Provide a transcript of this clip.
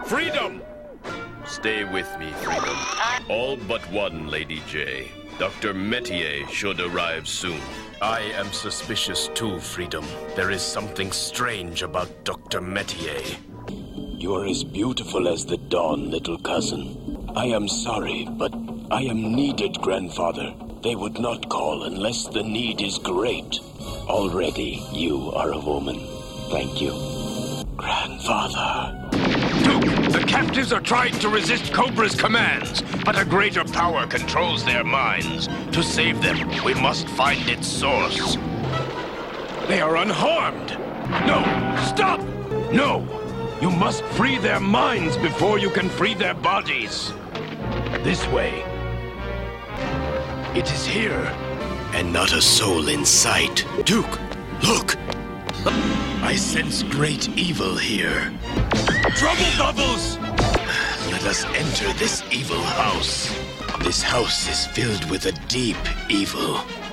Freedom! Stay with me, Freedom. All but one, Lady J. Dr. Metier should arrive soon. I am suspicious too, Freedom. There is something strange about Dr. Metier. You are as beautiful as the dawn, little cousin. I am sorry, but I am needed, grandfather. They would not call unless the need is great. Already, you are a woman. Thank you. Grandfather. Duke, the captives are trying to resist Cobra's commands, but a greater power controls their minds. To save them, we must find its source. They are unharmed. No, stop! No, you must free their minds before you can free their bodies. This way. It is here. And not a soul in sight. Duke, look! I sense great evil here. Trouble bubbles! Let us enter this evil house. This house is filled with a deep evil.